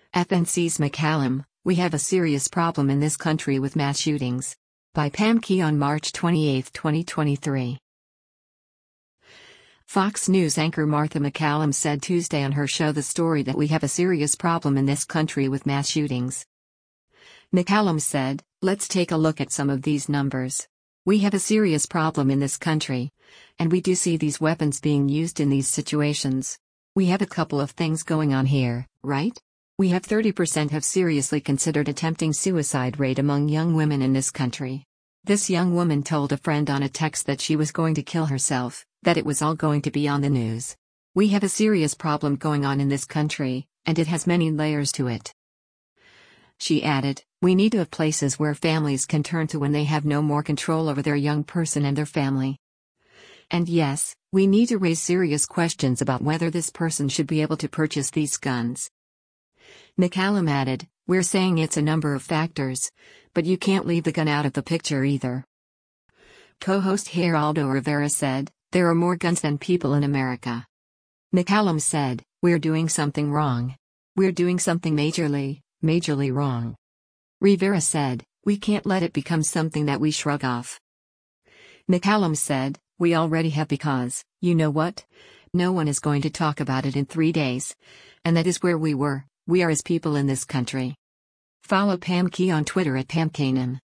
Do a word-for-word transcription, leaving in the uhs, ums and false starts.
F N C's McCallum, we have a serious problem in this country with mass shootings. By Pam Key on March twenty-eighth, twenty twenty-three. Fox News anchor Martha McCallum said Tuesday on her show The Story that we have a serious problem in this country with mass shootings. McCallum said, "Let's take a look at some of these numbers. We have a serious problem in this country. And we do see these weapons being used in these situations. We have a couple of things going on here, right? We have thirty percent have seriously considered attempting suicide rate among young women in this country. This young woman told a friend on a text that she was going to kill herself, that it was all going to be on the news. We have a serious problem going on in this country, and it has many layers to it." She added, "We need to have places where families can turn to when they have no more control over their young person and their family. And yes, we need to raise serious questions about whether this person should be able to purchase these guns." McCallum added, "We're saying it's a number of factors, but you can't leave the gun out of the picture either." Co-host Geraldo Rivera said, "There are more guns than people in America." McCallum said, "We're doing something wrong. We're doing something majorly, majorly wrong." Rivera said, "We can't let it become something that we shrug off." McCallum said, "We already have because, you know what? No one is going to talk about it in three days. And that is where we were, we are as people in this country." Follow Pam Key on Twitter at Pam Kanem.